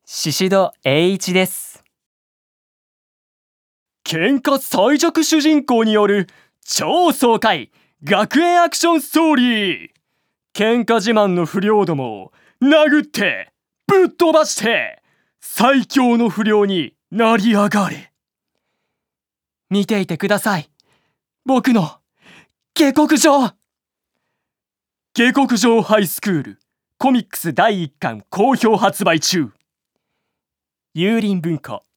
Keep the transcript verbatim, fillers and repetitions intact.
宍戸栄一です。 喧嘩最弱主人公による超爽快学園アクションストーリー。喧嘩自慢の不良どもを殴ってぶっ飛ばして最強の不良になり上がれ。 見ていてください。僕の下克上。 下克上ハイスクールコミックスだいいっかん好評発売中。 幽林文庫